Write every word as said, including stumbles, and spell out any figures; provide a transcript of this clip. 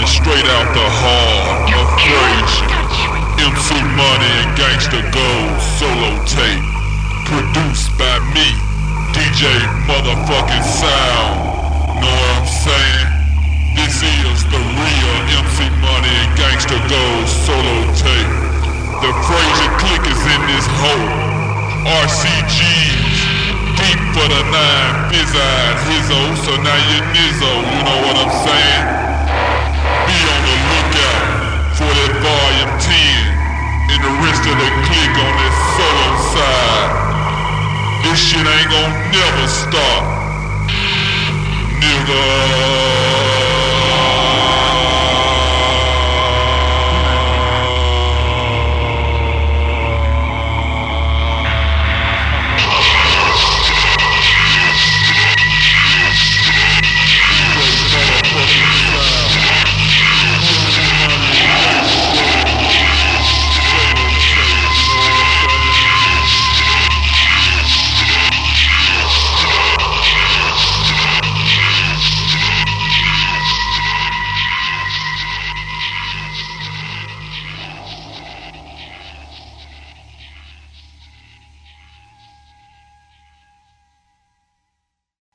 straight out the heart of Frazier. M C Money and Gangsta Gold solo tape. Produced by me, D J motherfucking Sound. Know what I'm saying? This is the real M C Money and Gangsta Gold solo tape. The Frazier clique is in this hole. R C Gs, deep for the nine, fizz-eyed hizzo, so now you nizzo, you know what I'm saying? Be on the lookout for that volume ten, and the rest of the clique on that solo side. This shit ain't gon' never stop, nigga.